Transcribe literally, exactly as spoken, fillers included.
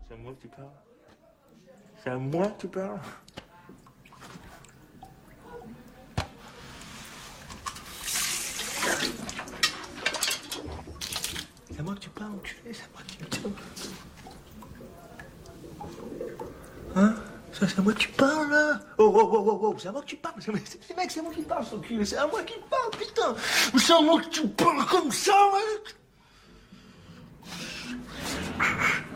C'est à moi que tu parles? C'est à moi que tu parles? C'est à moi que tu parles, enculé, c'est à moi que tu parles. Hein? Ça, c'est à moi que tu parles, là? Oh, oh, oh, oh, oh, c'est à moi que tu parles. C'est, c'est, mec, c'est à moi qui parle, son cul. C'est à moi qui parle, putain. C'est à moi que tu parles comme ça, mec.